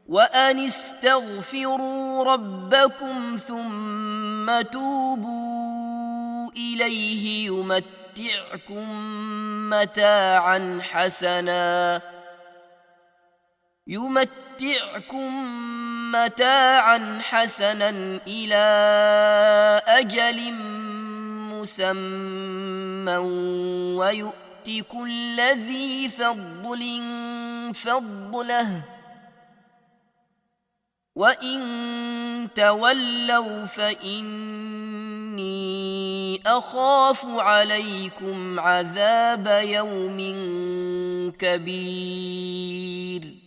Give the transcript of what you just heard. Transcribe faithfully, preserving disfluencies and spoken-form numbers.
وأن استغفروا ربكم ثم توبوا إليه يمتعكم متاعا حسنا يمتعكم متاعا حسنا إلى أجل مسمى ويؤت كل ذي فضل فضله وإن تولوا فإني أخاف عليكم عذاب يوم كبير